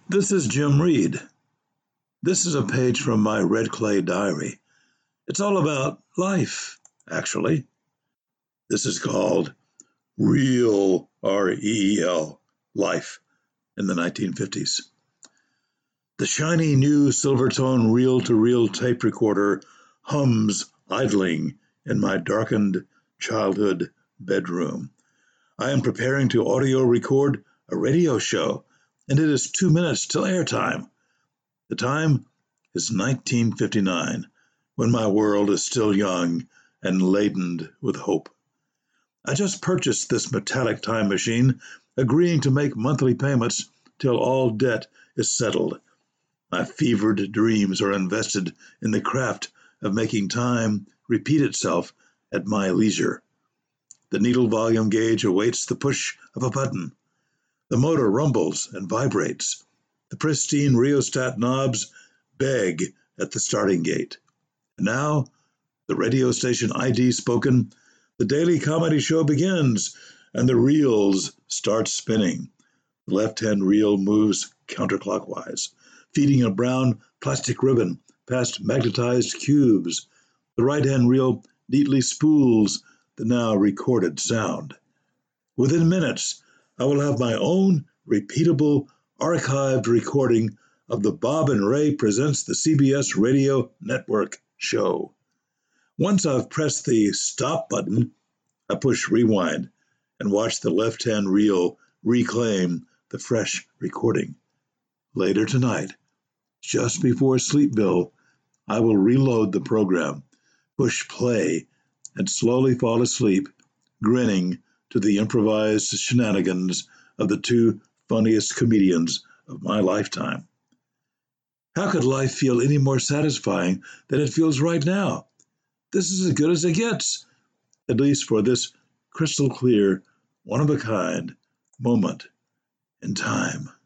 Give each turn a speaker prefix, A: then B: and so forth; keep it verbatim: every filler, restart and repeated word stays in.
A: This is Jim Reed. This is a page from my red clay diary. It's all about life, actually. This is called Reel, R E E L, Life in the nineteen fifties. The shiny new Silvertone reel-to-reel tape recorder hums idling in my darkened childhood bedroom. I am preparing to audio record a radio show, and it is two minutes till airtime. The time is nineteen fifty-nine, when my world is still young and laden with hope. I just purchased this metallic time machine, agreeing to make monthly payments till all debt is settled. My fevered dreams are invested in the craft of making time repeat itself at my leisure. The needle volume gauge awaits the push of a button. The motor rumbles and vibrates. The pristine rheostat knobs beg at the starting gate. And now, the radio station I D spoken, the daily comedy show begins, and the reels start spinning. The left-hand reel moves counterclockwise, feeding a brown plastic ribbon past magnetized cubes. The right-hand reel neatly spools the now recorded sound. Within minutes, I will have my own repeatable, archived recording of the Bob and Ray Presents the C B S Radio Network show. Once I've pressed the stop button, I push rewind and watch the left-hand reel reclaim the fresh recording. Later tonight, just before Sleepville, I will reload the program, push play, and slowly fall asleep, grinning to the improvised shenanigans of the two funniest comedians of my lifetime. How could life feel any more satisfying than it feels right now? This is as good as it gets, at least for this crystal clear, one-of-a-kind moment in time.